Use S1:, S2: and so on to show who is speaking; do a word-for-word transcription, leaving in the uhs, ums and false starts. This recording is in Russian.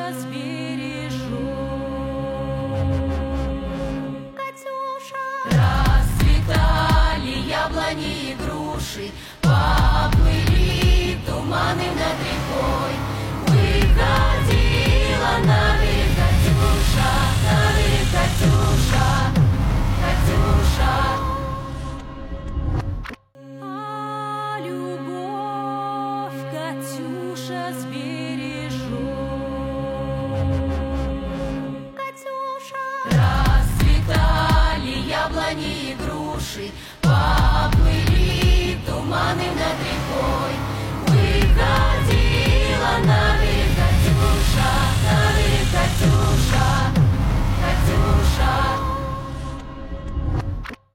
S1: Катюша сбережет. Катюша. Расцветали яблони и груши, поплыли туманы над рекой. Выходила на берег Катюша, на берег Катюша, Катюша. А любовь Катюша сбережет. Катюша. Расцветали яблони и груши,